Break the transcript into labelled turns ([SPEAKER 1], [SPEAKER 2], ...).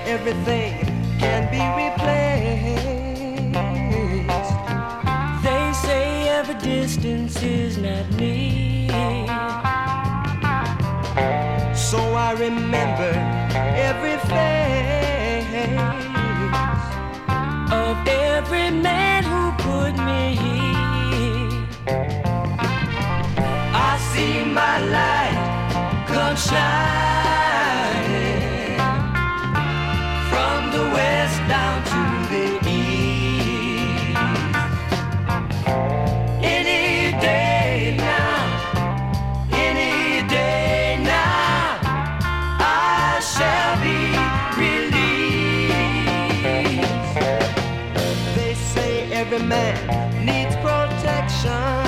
[SPEAKER 1] everything can be replaced. They say every distance is not near. So I remember every face of every man who put me here. I see my light come shining from the west down to the east. Any day now, any day now, I shall be released. They say every man needs protection.